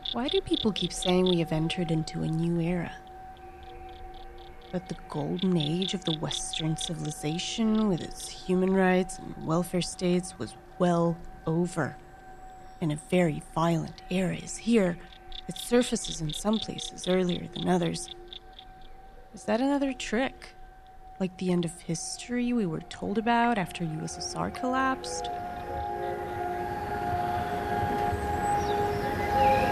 Why do people keep saying we have entered into a new era? That the golden age of the Western civilization with its human rights and welfare states was well over, and a very violent era is here that surfaces in some places earlier than others. Is that another trick? Like the end of history we were told about after USSR collapsed?